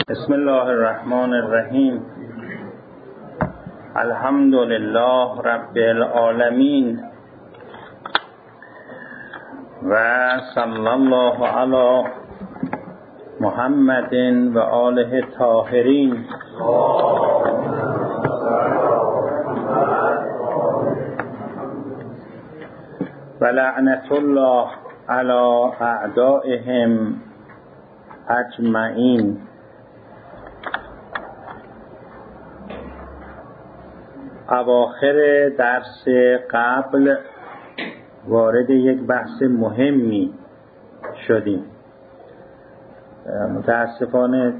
بسم الله الرحمن الرحیم. الحمد لله رب العالمین و صلی الله علی محمد و آله الطاهرین. و لعنت الله علی اعدائهم اجمعین. اواخر درس قبل وارد یک بحث مهمی شدیم. متاسفانه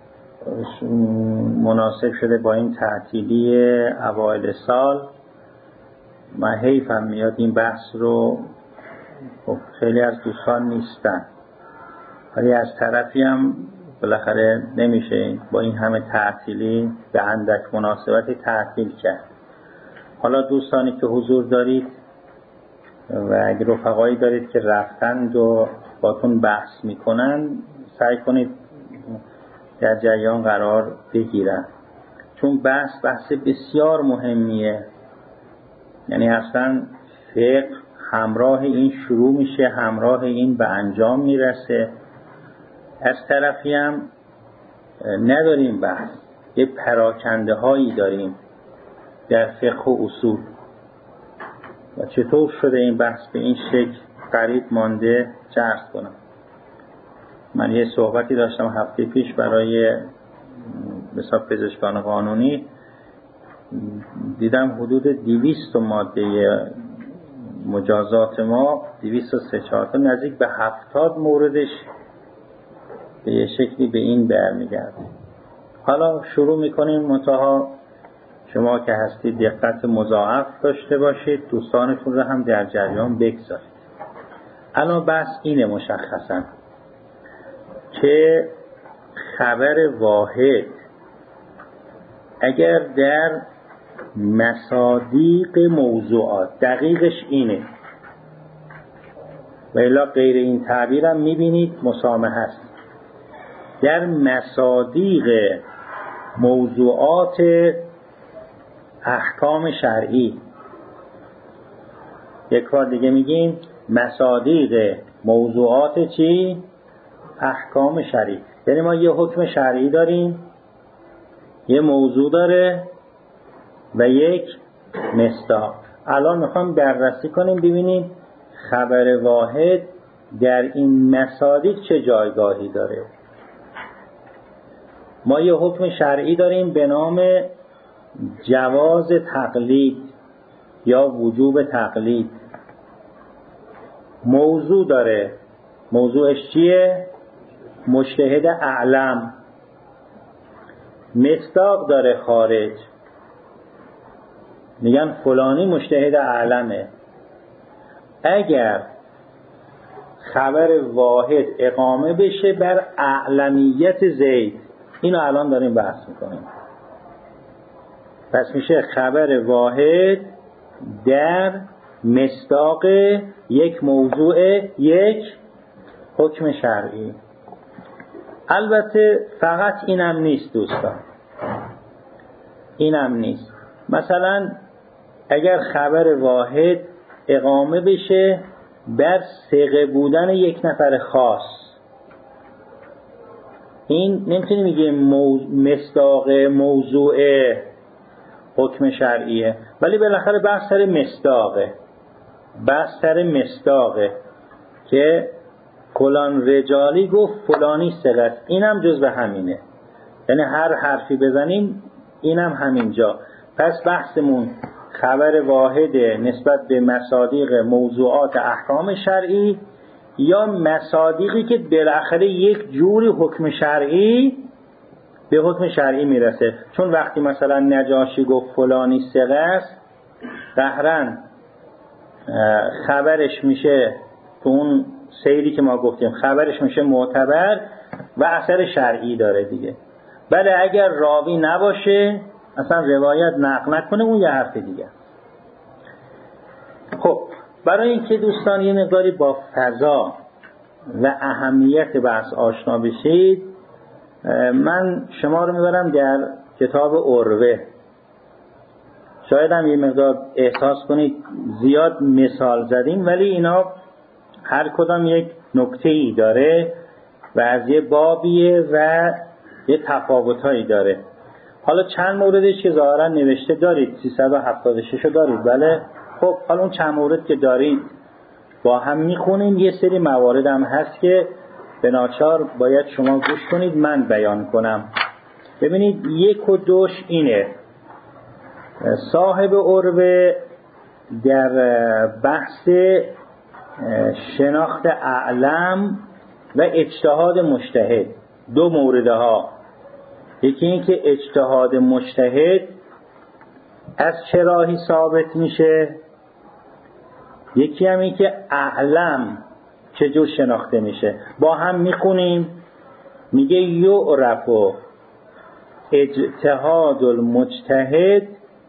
مناسب شده با این تعطیلی اوایل سال. من حیفم میاد این بحث رو، خیلی از دوستان نیستن، ولی از طرفی هم بالاخره نمیشه با این همه تعطیلی به اندک مناسبت تعطیل کرد. حالا دوستانی که حضور دارید و اگه رفقایی دارید که رفتند و باتون بحث میکنن، سعی کنید در جریان قرار بگیرن، چون بحث بسیار مهمیه. یعنی اصلا فقه همراه این شروع میشه، همراه این به انجام میرسه. از طرفی هم نداریم بحث، یه پراکنده هایی داریم در فقه و اصول و چطور شده این بحث به این شکل غریب مانده. عرض کنم من یه صحبتی داشتم هفته پیش برای مثلا پزشکان قانونی، دیدم حدود 200 ماده مجازات ما، 203 نزدیک به 70 موردش به یه شکلی به این برمیگرده. حالا شروع میکنیم، منتها شما که هستید دقت مضاعف داشته باشید، دوستانتون رو هم در جریان بگذارید. الان بحث اینه مشخصا که خبر واحد اگر در مصادیق موضوعات، دقیقش اینه و الا غیر این تعبیرم میبینید مسامحه است، در مصادیق موضوعات احکام شرعی. یک بار دیگه میگیم مصادیق موضوعات چی؟ احکام شرعی. یعنی ما یه حکم شرعی داریم، یه موضوع داره و یک مصداق. الان میخوام بررسی کنیم ببینیم خبر واحد در این مصادیق چه جایگاهی داره. ما یه حکم شرعی داریم به نام جواز تقلید یا وجوب تقلید. موضوع داره، موضوعش چیه؟ مجتهد اعلم. مصداق داره خارج، میگن فلانی مجتهد اعلمه. اگر خبر واحد اقامه بشه بر اعلمیت زید، اینو الان داریم بحث میکنیم، پس میشه خبر واحد در مصداق یک موضوع، یک حکم شرعی. البته فقط اینم نیست دوستان، اینم نیست. مثلا اگر خبر واحد اقامه بشه بر ثقه بودن یک نفر خاص، این نمیتونی میگه مصداق موضوع حکم شرعیه، ولی بالاخره بحث سر مصداقه، بحث سر مصداقه که فلان رجالی گفت فلانی ثقه است. اینم جزء همینه، یعنی هر حرفی بزنیم اینم همینجا. پس بحثمون خبر واحد نسبت به مصادیق موضوعات احکام شرعی یا مصادیقی که بالاخره یک جوری حکم شرعی به حکم شرعی میرسه. چون وقتی مثلا نجاشی گفت فلانی ثقه است، قهرن خبرش میشه تو اون سیری که ما گفتیم، خبرش میشه معتبر و اثر شرعی داره دیگه. بله اگر راوی نباشه، اصلا روایت نقل نکنه، اون یه حرف دیگه. خب برای اینکه دوستان یه مقداری با فضا و اهمیت بحث آشنا بشید، من شما رو میبرم در کتاب عروه. شاید هم یه مقدار احساس کنید زیاد مثال زدیم، ولی اینا هر کدام یک نکته‌ای داره و از یه بابیه و یه تفاوت‌هایی داره. حالا چند موردش که ظاهرا نوشته دارید، 376 رو دارید، بله؟ خب حالا اون چند مورد که دارید با هم میخونیم. یه سری موارد هم هست که به ناچار باید شما گوش کنید من بیان کنم. ببینید 1 و 2 اینه. صاحب عروه در بحث شناخت اعلم و اجتهاد مجتهد 2 موردها. یکی این که اجتهاد مجتهد از چه راهی ثابت میشه، یکی هم این که اعلم چجور شناخته میشه. با هم میخونیم. میگه یعرف اجتهاد المجتهد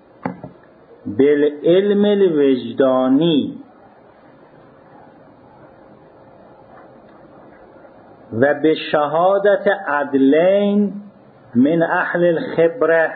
بالعلم الوجدانی و به شهادت عدلین من اهل الخبره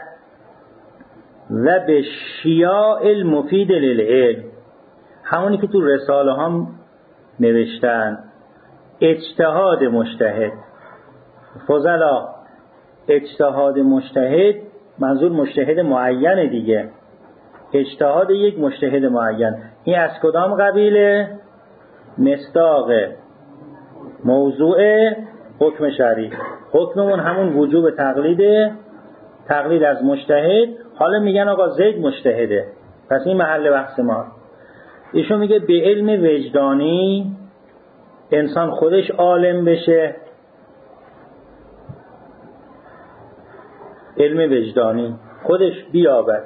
و به شیاع المفید للعلم. همونی که تو رساله هم نوشتن. اجتهاد مجتهد، فضلا اجتهاد مجتهد منظور مجتهد معین دیگه. اجتهاد یک مجتهد معین این از کدام قبیله؟ مصداق موضوع حکم شرعی. حکممون همون وجوب تقلید از مجتهد. حالا میگن آقا زید مجتهده، پس این محل بحث ما. ایشون میگه به علم وجدانی انسان خودش عالم بشه. علم وجدانی خودش بیابد.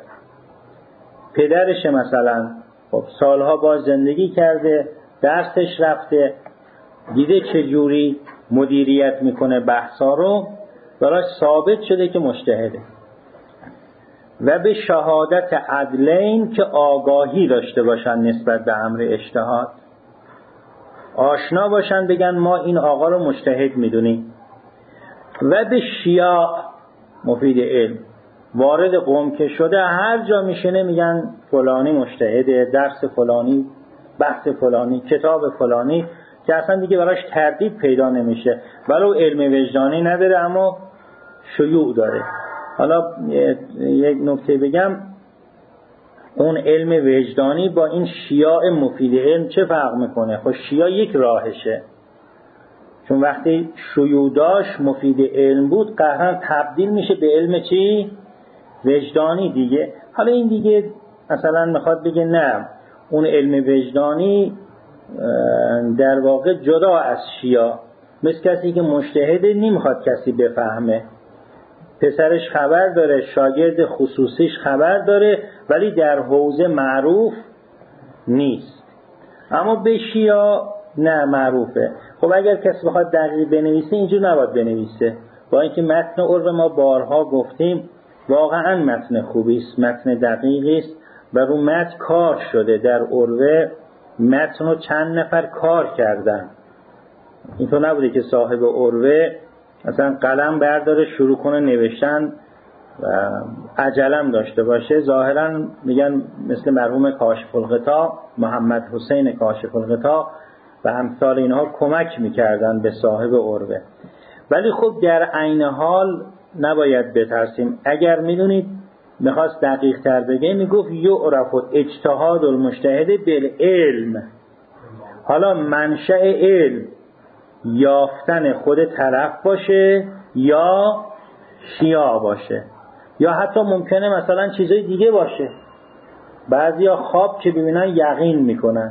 پدرش مثلا خب سالها باز زندگی کرده، درسش رفته، دیده چجوری مدیریت میکنه بحثا رو، براش ثابت شده که مجتهده. و به شهادت عدلین که آگاهی داشته باشن نسبت به امر اجتهاد، آشنا باشن، بگن ما این آقا رو مجتهد میدونیم. و به شیاع مفید علم، وارد قوم که شده هر جا میشنه میگن فلانی مجتهده، درس فلانی، بحث فلانی، کتاب فلانی، که اصلا دیگه براش تردید پیدا نمیشه. ولو علم وجدانی نداره اما شیوع داره. حالا یک نکته بگم، اون علم وجدانی با این شیاع مفید علم چه فرق میکنه؟ خب شیاع یک راهشه، چون وقتی شیوع داشت مفید علم بود قهرن تبدیل میشه به علم چی؟ وجدانی دیگه. حالا این دیگه مثلا میخواد بگه نه، اون علم وجدانی در واقع جدا از شیاع، مثل کسی که مجتهده نمیخواد کسی بفهمه، پسرش خبر داره، شاگرد خصوصیش خبر داره، ولی در حوزه معروف نیست. اما به شیعا نه، معروفه. خب اگر کسی بخواد دقیق بنویسه اینجور نباید بنویسه، با اینکه متن عروه ما بارها گفتیم واقعا متن خوبی است، متن دقیقی است و رو متن کار شده. در عروه متن رو چند نفر کار کردن. اینطور نبوده که صاحب عروه مثلا قلم برداره شروع کنه نوشتن و عجلم داشته باشه. ظاهرا میگن مثل مرحوم کاشف الغطا، محمد حسین کاشف الغطا و امثال اینها کمک میکردن به صاحب عروه. ولی خب در عین حال نباید بترسیم. اگر میدونید میخواست دقیق تر بگه میگفت یعرف اجتهاد المجتهد بالعلم. حالا منشأ علم یافتن خود طرف باشه یا شیاع باشه، یا حتی ممکنه مثلا چیزای دیگه باشه. بعضیا خواب که ببینن یقین میکنن،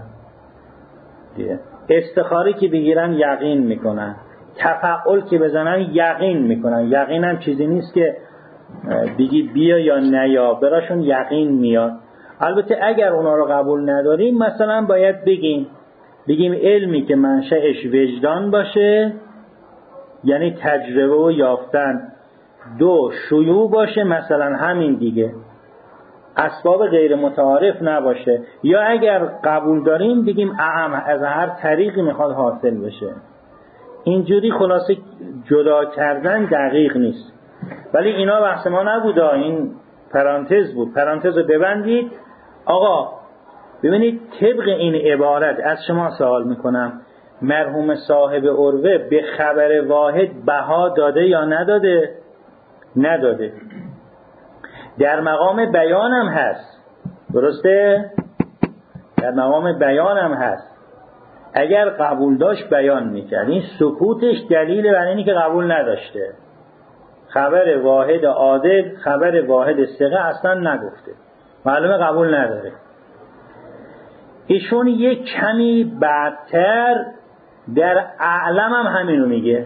استخاره که بگیرن یقین میکنن، تفعل که بزنن یقین میکنن. یقین هم چیزی نیست که بگی بیا یا نیا، براشون یقین میاد. البته اگر اونا رو قبول نداریم مثلا باید بگیم علمی که منشأش وجدان باشه، یعنی تجربه و یافتن، 2 شیوع باشه، مثلا همین دیگه، اسباب غیر متعارف نباشه. یا اگر قبول داریم بگیم اعم، از هر طریقی میخواد حاصل بشه. اینجوری خلاصه جدا کردن دقیق نیست، ولی اینا بحث ما نبوده، این پرانتز بود. پرانتز رو ببندید. آقا ببینید طبق این عبارت از شما سوال میکنم، مرحوم صاحب عروه به خبر واحد بها داده یا نداده؟ نداده. در مقام بیانم هست، درسته؟ در مقام بیانم هست. اگر قبول داشت بیان میکرد. این سکوتش دلیل بر اینی که قبول نداشته. خبر واحد عادل، خبر واحد ثقه اصلا نگفته، معلومه قبول نداره. ایشون یک کمی بعدتر در اعلم هم همینو میگه،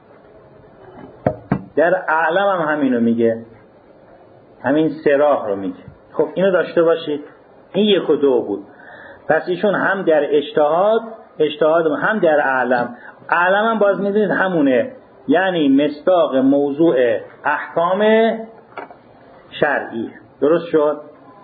در اعلم هم همینو میگه، همین سراح رو میگه. خب اینو داشته باشید. این 1 و 2 بود. پس ایشون هم در اجتهاد هم در اعلم هم باز میدونید همونه، یعنی مصداق موضوع احکام شرعی. درست شد؟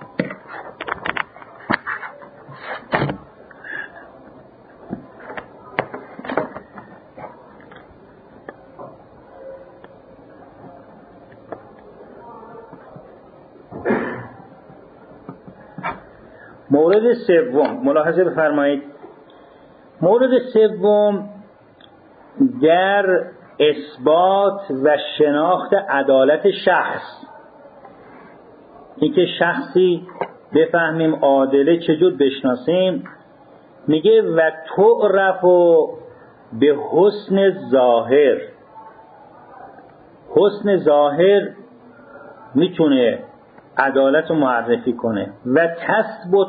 مورد سوم ملاحظه بفرمایید. مورد سوم در اثبات و شناخت عدالت شخص، این که شخصی بفهمیم عادله چجور بشناسیم، میگه و تعرف به حسن ظاهر. حسن ظاهر میتونه عدالت رو معرفی کنه. و تثبت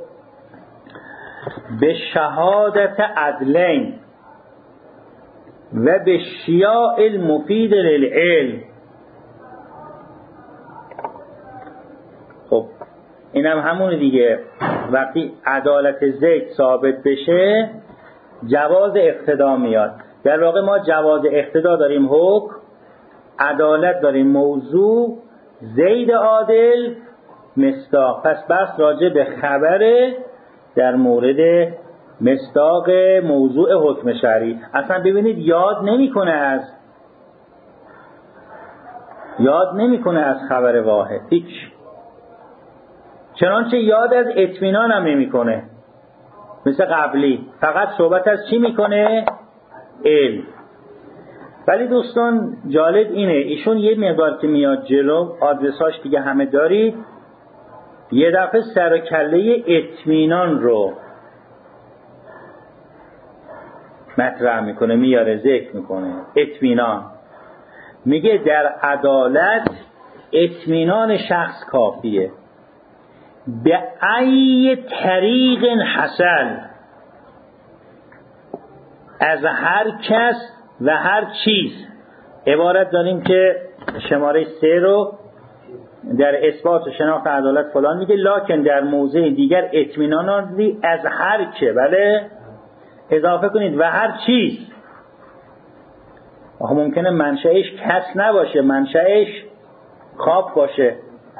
به شهادت عدلین و به شیاع المفید للعلم. خب اینم همونه دیگه. وقتی عدالت زید ثابت بشه جواز اقتدا میاد. در واقع ما جواز اقتدا داریم حکم، عدالت داریم موضوع، زید عادل مصداق. پس بحث راجع به خبره در مورد مصداق موضوع حکم شرعی. اصلا ببینید یاد نمیکنه از خبر واحد هیچ، چنانچه یاد از اطمینان هم نمیکنه مثل قبلی، فقط صحبت از چی میکنه؟ علم. ولی دوستان جالب اینه، ایشون یه مقدار که میاد جلو، آدرساش دیگه همه دارید، یه دفعه سر و کله اطمینان رو مطرح میکنه، میاره، ذکر میکنه. اطمینان میگه در عدالت اطمینان شخص کافیه. به ای طریق حسن، از هر کس و هر چیز. عبارت داریم که شماره 3 رو در اثبات و شناخت عدالت فلان میگه، لکن در موضع دیگر اطمینان از هر که، بله اضافه کنید و هر چیز. آخه ممکنه منشأش کس نباشه، منشأش خواب باشه.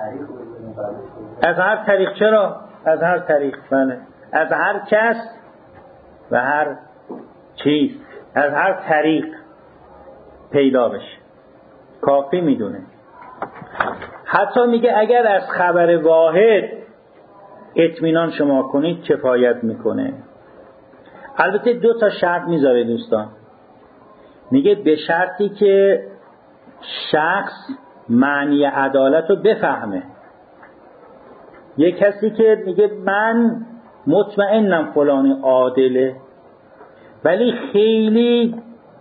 از هر طریق. چرا؟ از هر طریق، بله، از هر کس و هر چیز، از هر طریق پیدا بشه کافی میدونه. حتی میگه اگر از خبر واحد اطمینان شما کنید کفایت میکنه. البته 2 تا شرط میذاره دوستان. میگه به شرطی که شخص معنی عدالت رو بفهمه. یه کسی که میگه من مطمئنم فلانی عادله، ولی خیلی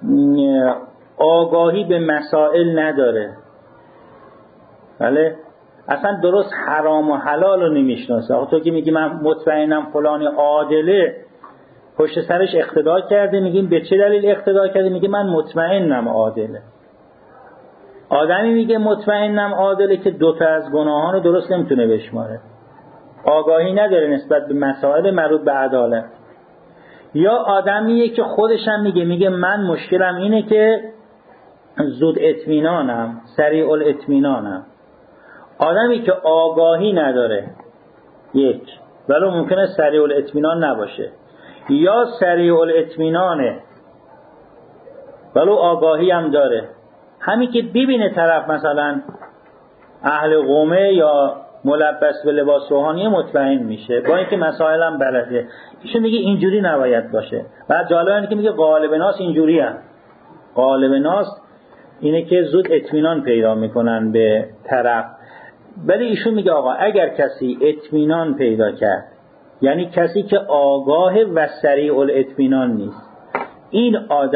آگاهی به مسائل نداره، بله، اصلا درست حرام و حلال رو نمیشناسه. آخه تو که میگی من مطمئنم فلانی عادله، پشت سرش اقتدا کرده، میگیم به چه دلیل اقتدا کرده؟ میگه من مطمئنم عادله. آدمی میگه مطمئنم عادله که 2 تا از گناهان رو درست نمیتونه بشماره، آگاهی نداره نسبت به مسائل مربوط به عدالت. یا آدمیه که خودش هم میگه من مشکلم اینه که زود اطمینانم، سریع الاطمینانم. آدمی که آگاهی نداره، یک، ولی ممکنه سریع الاطمینان نباشه، یا سریع الاطمینانه ولو آگاهی هم داره. همین که ببینه طرف مثلا اهل قومه یا ملبس به لباس روحانی مطمئن میشه، با اینکه مسائل هم بلده. ایشون میگه اینجوری نباید باشه. بعد جالب اینه که میگه غالب ناس اینجوری هم. غالب ناس اینه که زود اطمینان پیدا میکنن به طرف. ولی ایشون میگه آقا اگر کسی اطمینان پیدا کرد، یعنی کسی که آگاه و سریع الاطمینان نیست، این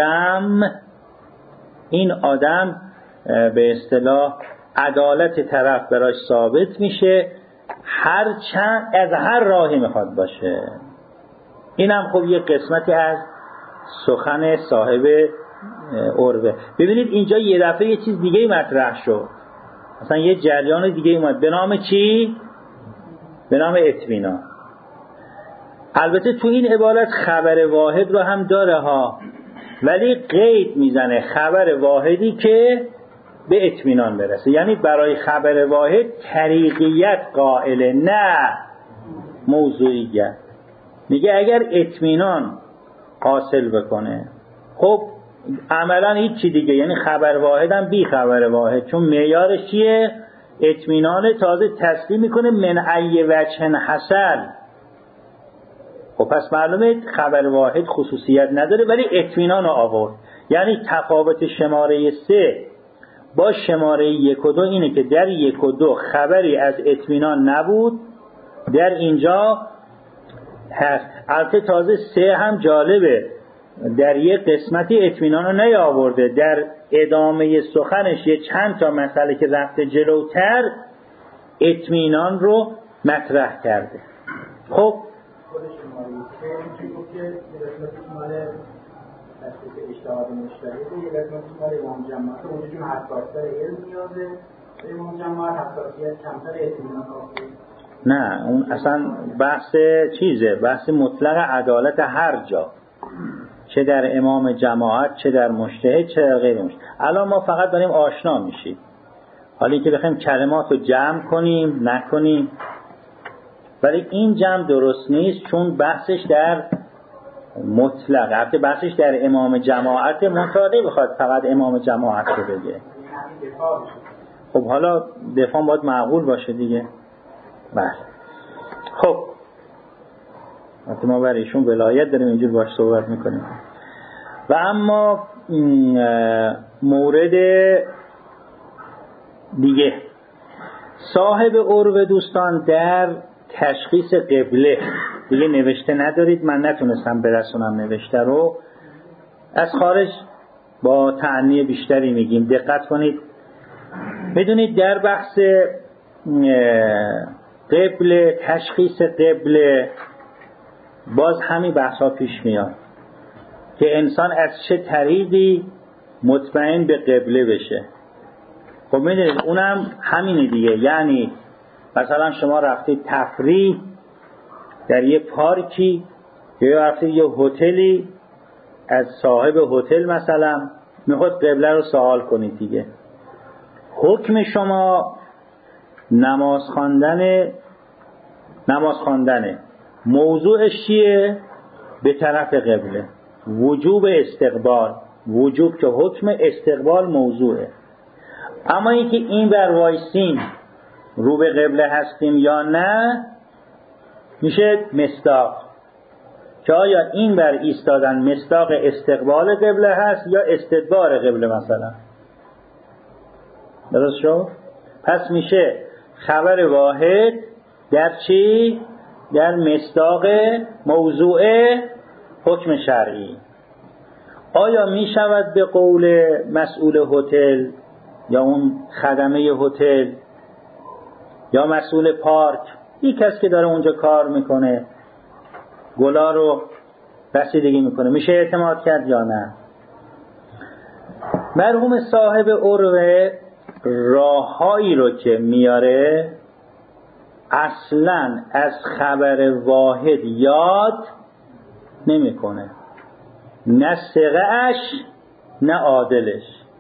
آدم به اصطلاح عدالت طرف براش ثابت میشه، از هر راهی میخواد باشه. اینم خب یه قسمتی از سخن صاحب عروه. ببینید اینجا یه دفعه یه چیز دیگه مطرح شد، مثلا یه جریان دیگه اومد به نام چی؟ به نام اطمینان. البته تو این عبارت خبر واحد رو هم داره ها، ولی قید میزنه خبر واحدی که به اطمینان برسه. یعنی برای خبر واحد طریقیت قائله، نه موضوعیت. میگه اگر اطمینان حاصل بکنه، خب عملا هیچ چی دیگه، یعنی خبر واحد هم بی خبر واحد، چون معیارش چیه؟ اطمینان. تازه تسلیم میکنه من ای وجه حصل. خب پس معلومه خبر واحد خصوصیت نداره، ولی اطمینان رو آورد. یعنی تفاوت شماره 3 با شماره 1 و 2 اینه که در 1 و 2 خبری از اطمینان نبود، در اینجا هست. البته تازه 3 هم جالبه، در یک قسمتی اطمینان رو نیاورده، در ادامه سخنش یه چند تا مسئله که رفته جلوتر اطمینان رو مطرح کرده. خب اجتهاد مجتهد، یه قسمت مال امام جماعت، اونجا که حساسیت علم نیازه، امام جماعت حساسیت کمتر اطمینان کافیه. نه، اون اصلا بحث چیزه، بحث مطلق عدالت هر جا، چه در امام جماعت، چه در مجتهد، چه در غیر مجتهد. الان ما فقط داریم آشنا میشیم، حالا که بخوایم کلمات رو جمع کنیم نکنیم، ولی این جمع درست نیست، چون بحثش در مطلق، البته بحثش در امام جماعت، منطقه بخواد فقط امام جماعت رو بگه. خب حالا دفاع باید معقول باشه دیگه. بله. خب وقتی ما برای ایشون ولایت داریم اینجور باش صحبت میکنیم. و اما مورد دیگه، صاحب عروه دوستان در تشخیص قبله دیگه نوشته ندارید، من نتونستم برسونم نوشته رو، از خارج با تعنی بیشتری میگیم، دقت کنید. میدونید در بحث قبله، تشخیص قبله، باز همین بحث ها پیش میاد که انسان از چه طریقی مطمئن به قبله بشه. خب میدونید اونم همینه دیگه، یعنی مثلا شما رفتید تفریح در یه پارکی یا رفتید یه هتلی، از صاحب هتل مثلا میخواد قبله رو سوال کنید دیگه. حکم شما نماز خواندنه، موضوعش چیه؟ به طرف قبله. وجوب استقبال، وجوب که حکم، استقبال موضوعه. اما اینکه این بر وایسین رو به قبله هستیم یا نه میشه مصداق، که آیا این بر ایستادن مصداق استقبال قبله هست یا استدبار قبله مثلا. درست شد؟ پس میشه خبر واحد در چی؟ در مصداق موضوع حکم شرعی. آیا میشود به قول مسئول هتل یا اون خدمه هتل یا مسئول پارک، یک کس که داره اونجا کار میکنه گلا رو رسیدگی میکنه، میشه اعتماد کرد یا نه؟ مرحوم صاحب عروه راههایی رو که میاره اصلا از خبر واحد یاد نمیکنه، نه ثقه‌اش نه عادلش.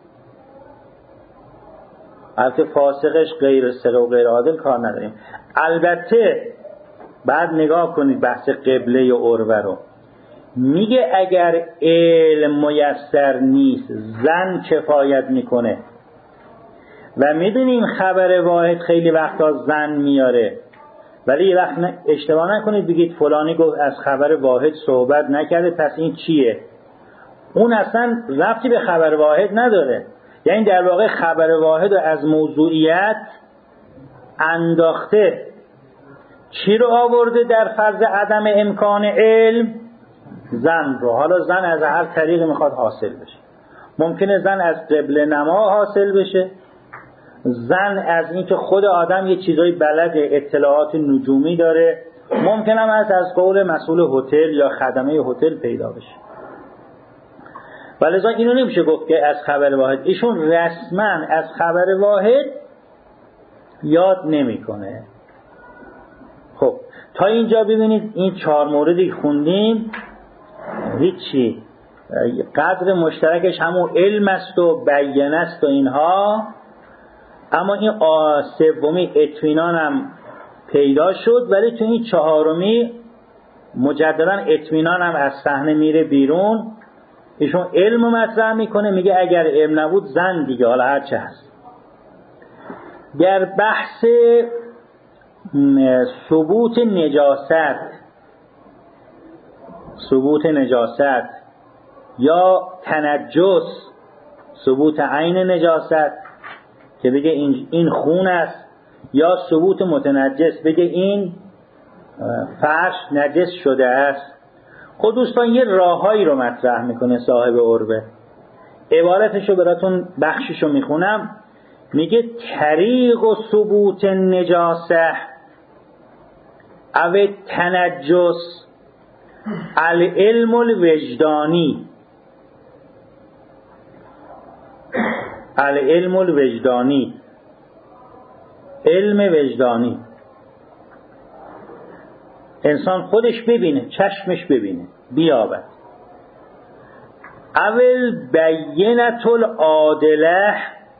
البته فاسقش غیر ثقه و غیر عادل کار نداریم. البته بعد نگاه کنید بحث قبله و عروه رو، میگه اگر علم میسر نیست زن کفایت میکنه. و میدونیم خبر واحد خیلی وقتا زن میاره، ولی یه وقت اشتباه نکنید بگید فلانی گفت از خبر واحد صحبت نکرده پس این چیه؟ اون اصلا ربطی به خبر واحد نداره. یعنی در واقع خبر واحد رو از موضوعیت انداخته. چی رو آورده در فرض عدم امکان علم؟ زن رو. حالا زن از هر طریقی میخواد حاصل بشه. ممکنه زن از قبله نما حاصل بشه، زن از اینکه خود آدم یه چیزای بلده، اطلاعات نجومی داره، ممکنه هم از قول مسئول هتل یا خدمه هتل پیدا بشه. ولذا اینو نمیشه گفت که از خبر واحد. ایشون رسما از خبر واحد یاد نمیکنه. خب تا اینجا ببینید این 4 موردی خوندیم هیچی، قدر مشترکش همون علم است و بیانه است و اینها. اما این سومی اطمینان هم پیدا شد، ولی تو این 4می مجددا اطمینان هم از صحنه میره بیرون. ایشون علم مطرح میکنه، میگه اگر علم نبود زن دیگه، حالا هر چه هست. در بحث ثبوت نجاست یا تنجس، ثبوت عین نجاست که بگه این خون است، یا ثبوت متنجس بگه این فرش نجس شده است. خود دوستان یه راههایی رو مطرح میکنه صاحب عربه. عبارتشو براتون بخششو میخونم. میگه طریق و ثبوت نجاسه او تنجس العلم الوجدانی. العلم الوجدانی، علم وجدانی. انسان خودش ببینه، چشمش ببینه، بیابد. اول بینت العادله،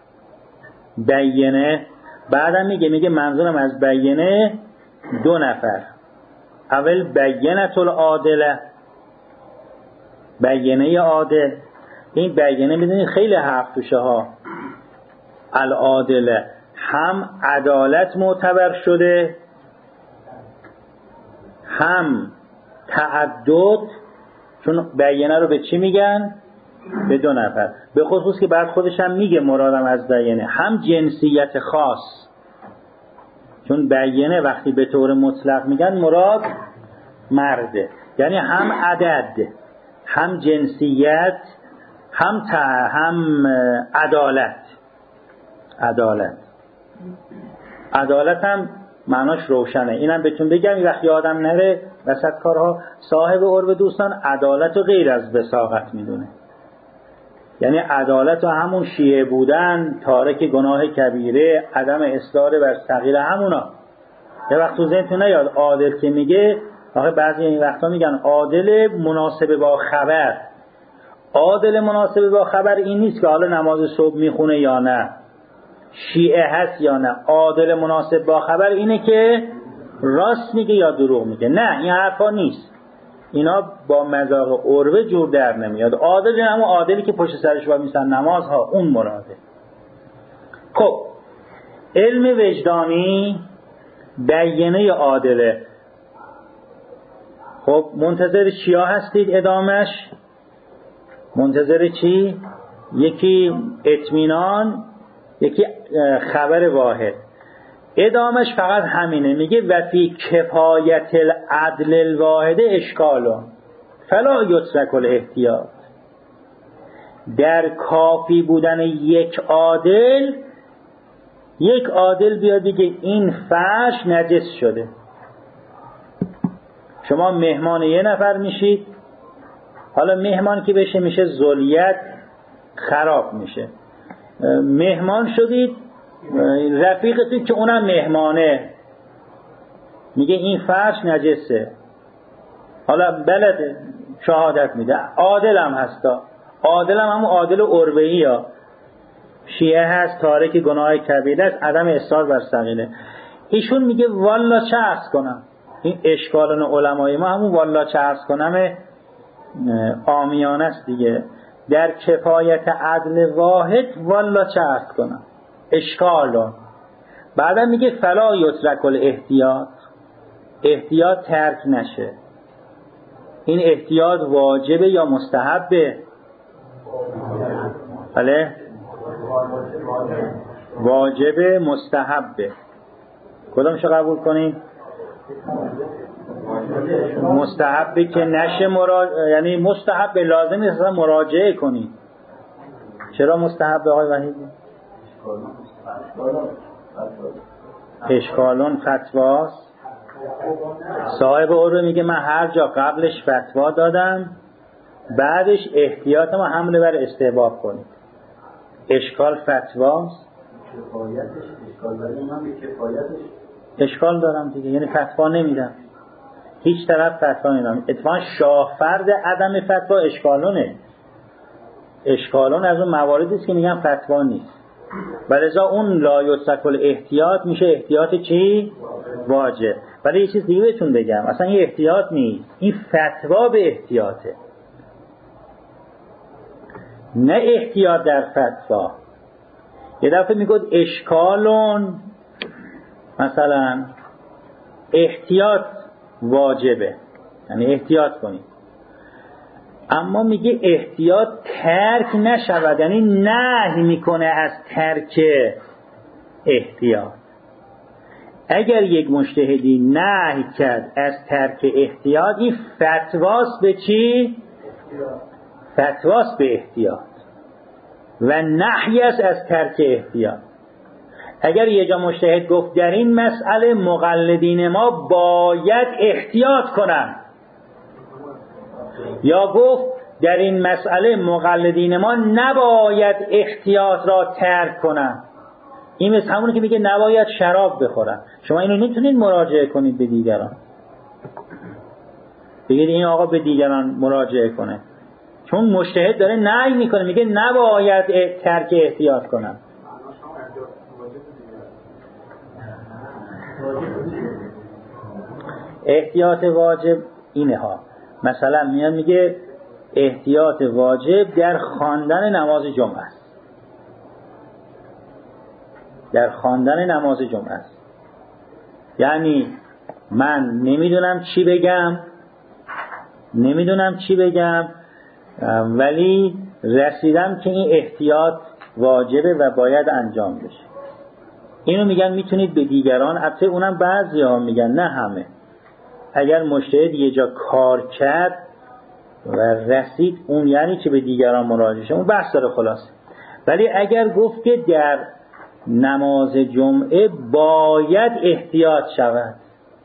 بینه بعدم میگه منظورم از بینه 2 نفر. اول بینت العادله، بینه عادل. این بینه میدونید خیلی حرف توشه ها. العادله هم عدالت معتبر شده، هم تعدد. چون بینه رو به چی میگن؟ به 2 نفر. به خصوص که بعد خودش هم میگه مرادم از بینه هم جنسیت خاص. چون بینه وقتی به طور مطلق میگن مراد مرده، یعنی هم عدد، هم جنسیت، هم عدالت. عدالت هم معناش روشنه. اینم بهتون بگم وقتی آدم نره وسط کارها. صاحب عرب دوستان عدالت رو غیر از وساقت میدونه. یعنی عدالت و همون شیعه بودن، تارک گناه کبیره، عدم اصرار بر صغیره، همونا. یه وقت تو ذهنتون نیاد عادل که میگه، آخه بعضی این وقتا میگن عادل مناسب با خبر. عادل مناسب با خبر این نیست که حالا نماز صبح میخونه یا نه، شیعه هست یا نه. عادل مناسب با خبر اینه که راست میگه یا دروغ میگه. نه، این حرفا نیست. اینا با مذاق عربه جور در نمیاد. عادل همون عادلی که پشت سرش وای میسن نماز ها، اون مراده. خب علم وجدانی بینه عادله. خب منتظر چیا هستید ادامش؟ منتظر چی؟ یکی اطمینان، یکی خبر واحد. ادامش فقط همینه. میگه و فی کفایت العدل الواحد اشکالون فلا یترک الاحتیاط. در کافی بودن یک عادل بیاد بگه این فرش نجس شده. شما مهمان یه نفر میشید، حالا مهمان که بشه میشه ذلیت، خراب میشه. مهمان شدید، رفیقتون که اونم مهمانه میگه این فرش نجسه، حالا بلد شهادت میده، عادل هم هستا. عادل هم همون عادل عربه‌ای ها، شیعه هست، تارک گناه کبیره است، عدم اصرار بر صغیره. ایشون میگه والا چه عرض کنم. این اشکالان علمای ما همون والا چه عرض کنم عامیانه است دیگه. در کفایت عدل واحد والا چه عرض کنم اشکالون. بعدا میگه فلا یترک الاحتیاط، احتیاط ترک نشه. این احتیاط واجبه یا مستحبه؟ بله واجبه مستحبه. کدومشو قبول کنین؟ مستحبه که نشه یعنی مستحبه لازم نیست مراجعه کنید. چرا مستحبه آقای وحیدی؟ اشکالون فتواست. صاحب عروه میگه من هر جا قبلش فتوا دادم بعدش احتیاطم حمله بر استحباب کنید. اشکال فتواست. اشکال دارم دیگه، یعنی فتوا نمیدم، هیچ طرف فتوا نمیدم. اتفاقا شاه فرد عدم فتوا اشکالونه. اشکالون از اون مواردی است که میگن فتوا نیست. ولذا اون لا یترک الاحتیاط میشه احتیاط چی؟ واجب. ولی یه چیز دیگه بهتون بگم، اصلا این احتیاط نیست، این فتوا به احتیاطه، نه احتیاط در فتوا. یه دفعه میگود اشکالون مثلا احتیاط واجبه، یعنی احتیاط کنید، اما میگه احتیاط ترک نشود، یعنی نهی میکنه از ترک احتیاط. اگر یک مجتهدی نهی کرد از ترک احتیاط، این فتواست به چی؟ فتواست به احتیاط و نهی است از ترک احتیاط. اگر یه جا مجتهد گفت در این مسئله مقلدین ما باید احتیاط کنن، یا گفت در این مسئله مقلدین ما نباید احتیاط را ترک کنن، این مثل همونه که میگه نباید شراب بخورن. شما اینو نمیتونید مراجعه کنید به دیگران، بگید این آقا به دیگران مراجعه کنه، چون مجتهد داره نهی میکنه، میگه نباید ترک احتیاط کنن. احتیاط واجب اینه ها، مثلا میاد میگه احتیاط واجب در خواندن نماز جمعه است، در خواندن نماز جمعه است. یعنی من نمیدونم چی بگم ولی رسیدم که این احتیاط واجبه و باید انجام بشه. اینو میگن میتونید به دیگران، البته اونم بعضیا میگن نه همه، اگر مجتهد یه جا کار کرد و رسید اون یعنی که به دیگران مراجعه شه، اون بحث داره خلاصه. ولی اگر گفت که در نماز جمعه باید احتیاط شود،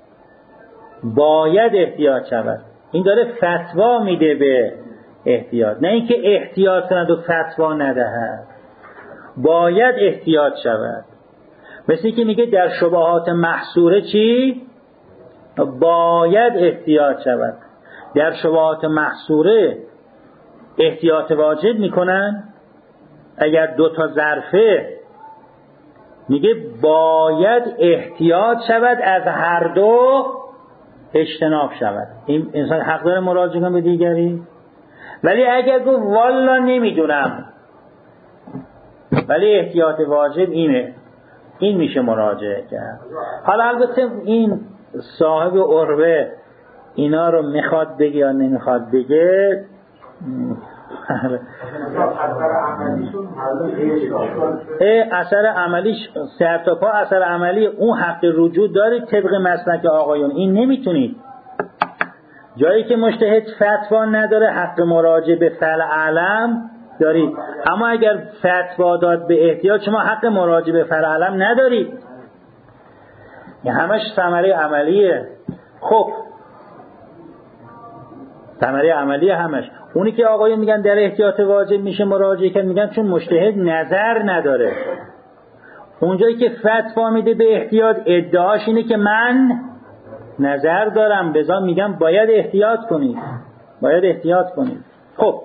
این داره فتوا میده به احتیاط، نه اینکه احتیاط کند و فتوا ندهد. باید احتیاط شود، مثل که میگه در شبهات محصوره چی؟ باید احتیاط شود. در شبهات محصوره احتیاط واجب میکنن، اگر 2 ظرفه میگه باید احتیاط شود، از هر دو اجتناب شود. این انسان حق داره مراجعه کنه به دیگری. ولی اگر گفت والا نمیدونم ولی احتیاط واجب اینه، این میشه مراجعه کرد. حالا البته این صاحب عروه اینا رو میخواد بگه یا نمیخواد بگه، اثر عملیش سر تا پا اثر عملی اون حق رجوع دارید طبق مسلک آقایون. این نمیتونید جایی که مجتهد فتوا نداره حق مراجعه به فعل علم دارید، اما اگر فتوا داد به احتیاط شما حق مراجعه به فعل علم ندارید. این همش ثمره عملیه. خب ثمره عملیه همش. اونی که آقایون میگن در احتیاط واجب میشه مراجعه کرد، میگن چون مجتهد نظر نداره. اونجایی که فتوا میده به احتیاط ادعاش اینه که من نظر دارم، لذا میگم باید احتیاط کنید. خب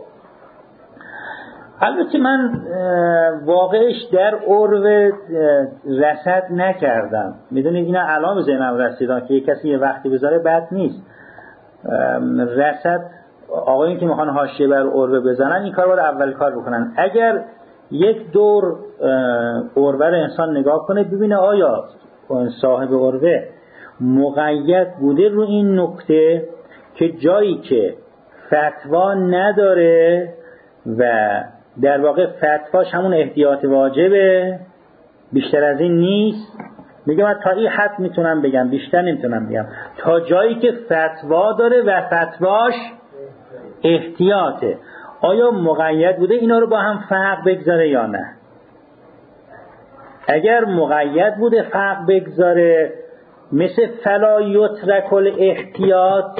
البته من واقعش در عروه رصد نکردم، میدونید اینا الان به ذهنم رسیدن که کسی یه وقتی بذاره بد نیست. رصد آقایون که میخوان حاشیه بر عربه بزنن این کار باید اول کار بکنن. اگر یک دور عربه رو انسان نگاه کنه ببینه آیا صاحب عربه مقید بوده رو این نکته که جایی که فتوا نداره و در واقع فتواش همون احتیاط واجبه، بیشتر از این نیست. میگم من تا این حد میتونم بگم، بیشتر نمیتونم بگم، تا جایی که فتوا داره و فتواش احتیاطه. آیا مقید بوده اینا رو با هم فرق بگذاره یا نه؟ اگر مقید بوده فرق بگذاره، مثل فلا یترک الاحتیاط،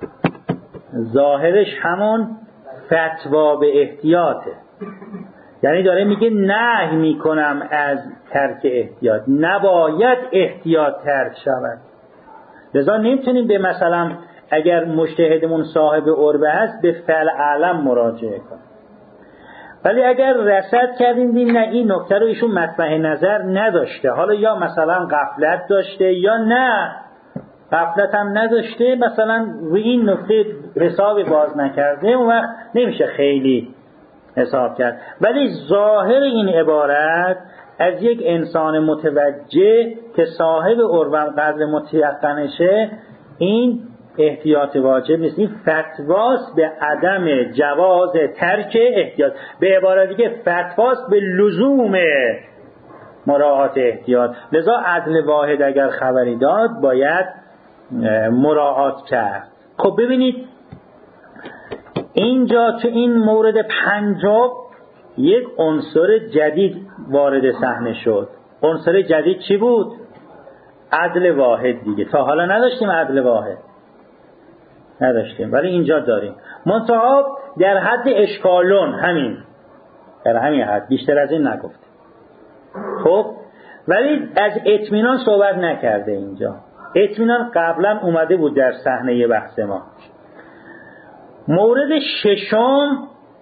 ظاهرش همون فتوا به احتیاطه، یعنی داره میگه نهی میکنم از ترک احتیاط، نباید احتیاط ترک شود. لذا نمیتونیم به مثلا اگر مجتهدمون صاحب عربه هست به فعل اعلم مراجعه کنیم. ولی اگر رصد کردیم دیم نه این نکته رو ایشون مطمع نظر نداشته، حالا یا مثلا غفلت داشته یا نه غفلت هم نداشته، مثلا روی این نکته حساب باز نکرده، اون وقت نمیشه خیلی حساب کرد. ولی ظاهر این عبارت از یک انسان متوجه که صاحب عربم قدر متیقنشه، این احتیاط واجب نیست، این فتواست به عدم جواز ترک احتیاط. به عبارت دیگه فتواست به لزوم مراعات احتیاط. لذا عدل واحد اگر خبری داد باید مراعات کرد. خب ببینید اینجا تو این مورد 50 یک عنصر جدید وارد صحنه شد. عنصر جدید چی بود؟ عدل واحد دیگه. تا حالا نداشتیم عدل واحد، نداشتیم، ولی اینجا داریم. منتها در حد اشکالون، همین در همین حد، بیشتر از این نگفتیم. خب ولی از اطمینان صحبت نکرده اینجا. اطمینان قبلا اومده بود در صحنه بحث ما. مورد ششم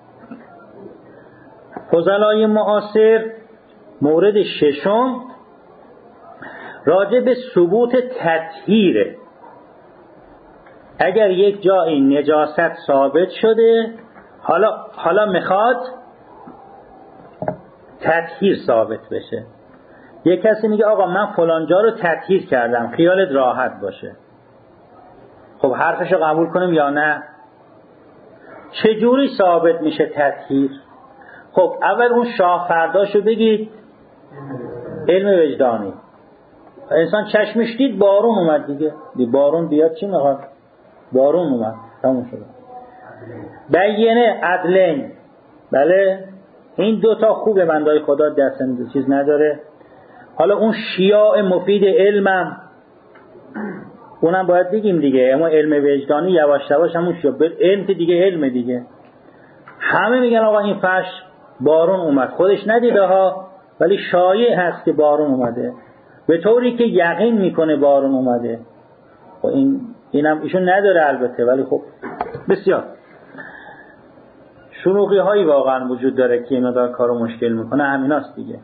فضلای معاصر، مورد ششم راجع به ثبوت تطهیره. اگر یک جایی نجاست ثابت شده، حالا میخواد تطهیر ثابت بشه. یک کسی میگه آقا من فلان جا رو تطهیر کردم، خیالت راحت باشه. خب حرفشو قبول کنیم یا نه؟ چجوری ثابت میشه تطهیر؟ خب اول اون شاه فرداشو بگید، علم وجدانی. انسان چشمش دید بارون اومد دیگه، بارون بیاد چی میخواد؟ بارون اومد، تموم شد. بیینه عدلین، بله این دوتا خوبه، بندای خدا دست چیز نداره. حالا اون شیاع مفید علمم اونم باید بگیم دیگه، اما علم وجدانی یواش یواش همون شد علم که دیگه علم دیگه. همه میگن آقا این فرش بارون اومد، خودش ندیده ها، ولی شایع هست که بارون اومده، به طوری که یقین میکنه بارون اومده. خب اینم ایشون نداره البته، ولی خب بسیار شروقی هایی واقعا وجود داره که اینا دار کارو مشکل میکنه، همیناست دیگه.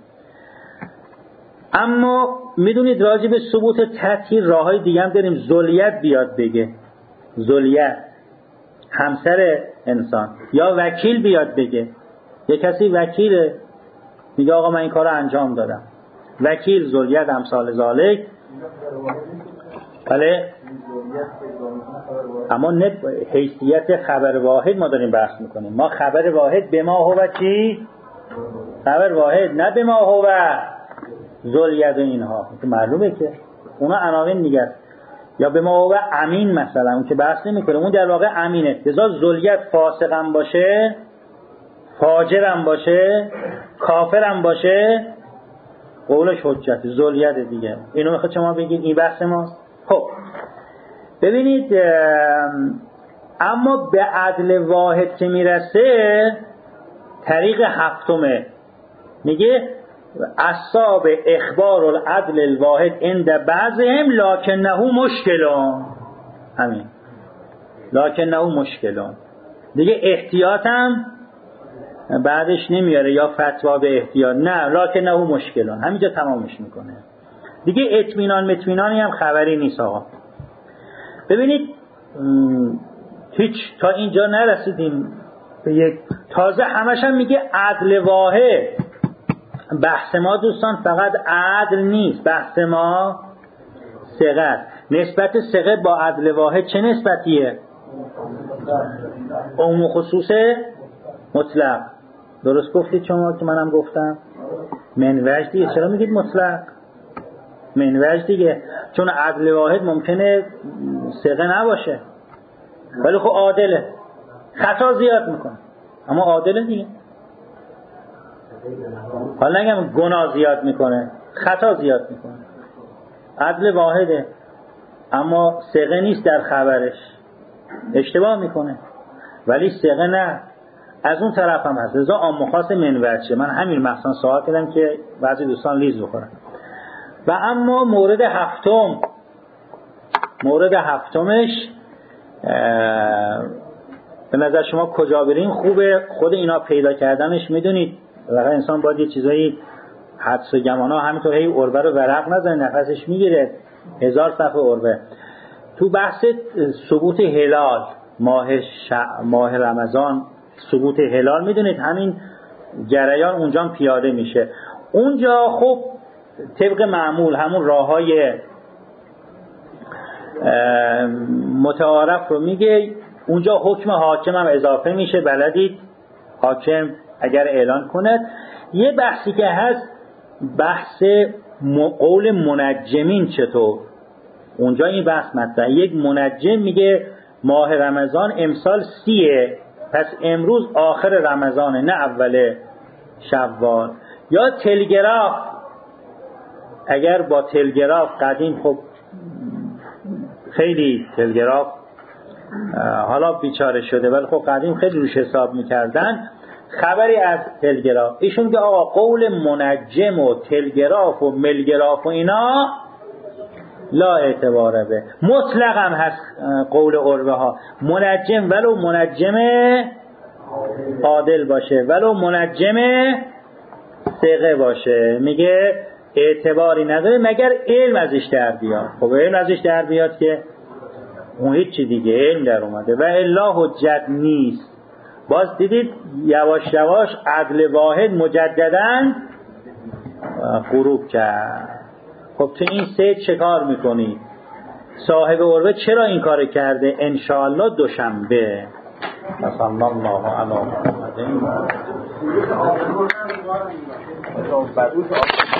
اما میدونید راجع به ثبوت تطهیر راههای دیگه هم داریم. زولیت بیاد بگه، زولیت همسر انسان، یا وکیل بیاد بگه. یک کسی وکیله میگه آقا من این کارو انجام دادم، وکیل زولیت امثال ذالک. بله اما حیثیت خبر واحد ما داریم بحث میکنیم. ما خبر واحد به ما هو چی؟ خبر واحد، نه به ما هو زولیت و اینها که معلومه که اونا عناوین میگن. یا به ما هو امین مثلا، اون که بحث نمیکنه، اون در واقع امینه. لذا زولیت فاسقم باشه، فاجرم باشه، کافرم باشه، قولش حجت، زولیت دیگه. اینو میخواد شما بگید این بحث ماست. خب ببینید، اما به عدل واحد که میرسه طریق هفتمه، میگه اصاب اخبار العدل الواحد عند بعضهم لکنه مشکلون. همین لکنه مشکلون دیگه، احتیاطم بعدش نمیاره یا فتوا به احتیاط، نه لکنه مشکلون، همینجا تمامش میکنه دیگه. اطمینانی هم خبری نیست آقا. ببینید هیچ تا اینجا نرسیدیم به یک تازه همش هم میگه عدل واحد. بحث ما دوستان فقط عدل نیست، بحث ما ثقه است. نسبت ثقه با عدل واحد چه نسبتیه؟ عموم خصوص مطلق. درست گفتید شما که منم گفتم منوج دیگه. چرا میگید مطلق؟ منوج دیگه، چون عدل واحد ممکنه ثقه نباشه ولی خب عادله، خطا زیاد میکنه اما عادله دیگه. حالا نگم گناه زیاد میکنه، خطا زیاد میکنه. عدل واحده اما ثقه نیست در خبرش، اشتباه میکنه ولی ثقه نه. از اون طرف هم هست. لذا عام خاص منوجه. من همین مثلا سوال کردم که بعضی دوستان لیز بخورن. و اما مورد هفتمش به نظر شما کجا بریم خوبه؟ خود اینا پیدا کردنش میدونید واقعا انسان باید یه چیزایی حدس و گمان ها همینطور هی عربه رو ورق نزنه، نفسش میگیره 1000 صفحه عربه. تو بحث ثبوت هلال ماه رمضان، ثبوت هلال میدونید همین جریان اونجا پیاده میشه. اونجا خب طبق معمول همون راههای متعارف رو میگه. اونجا حکم حاکم هم اضافه میشه. بلدید حاکم اگر اعلان کند. یه بحثی که هست بحث قول منجمین چطور. اونجا این بحث مطرحه. یک منجم میگه ماه رمضان امسال 30، پس امروز آخر رمضانه نه اول شوال. یا تلگراف، اگر با تلگراف قدیم خب خیلی تلگراف حالا بیچاره شده ولی خب قدیم خیلی روش حساب میکردن. خبری از تلگراف ایشون که آقا قول منجم و تلگراف و ملگراف و اینا لا اعتباره به. مطلق هم هست قول عربه ها منجم ولو منجم عادل باشه ولو منجم ثقه باشه، میگه اعتباری نداره مگر علم ازش در بیاد. خب علم ازش در بیاد که اون هیچی دیگه علم در اومده و الا حجت نیست. باز دیدید یواش یواش عدل واحد مجدداً غروب کرد. خب تو این سه چه کار میکنی؟ صاحب عربه چرا این کار کرده؟ انشاءالله دوشنبه. صلی الله علی محمد.